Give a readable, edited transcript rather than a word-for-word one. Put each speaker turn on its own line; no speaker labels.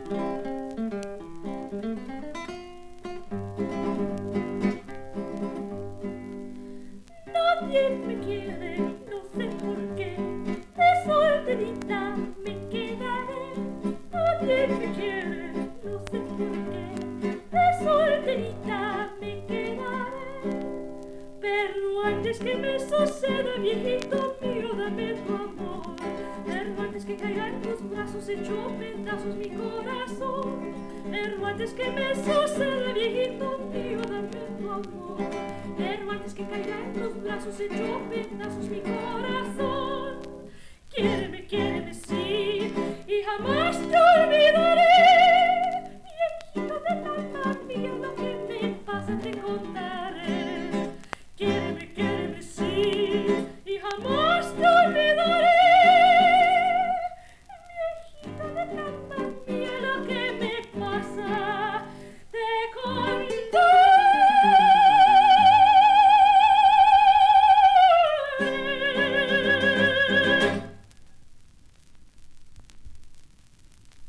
Nadie me quiere, no sé por qué, de solterita me quedaré. Nadie me quiere, no sé por qué, de solterita me quedaré. Pero antes que me suceda, viejito mío, dame tu amor. Pero antes que caiga en tus brazos, hecho pedazos mi corazón. Pero antes que me suceda, viejito mío, dame tu amor. Pero antes que caiga en tus brazos, hecho pedazos mi corazón. Quiéreme, quiéreme, sí, y jamás te olvides.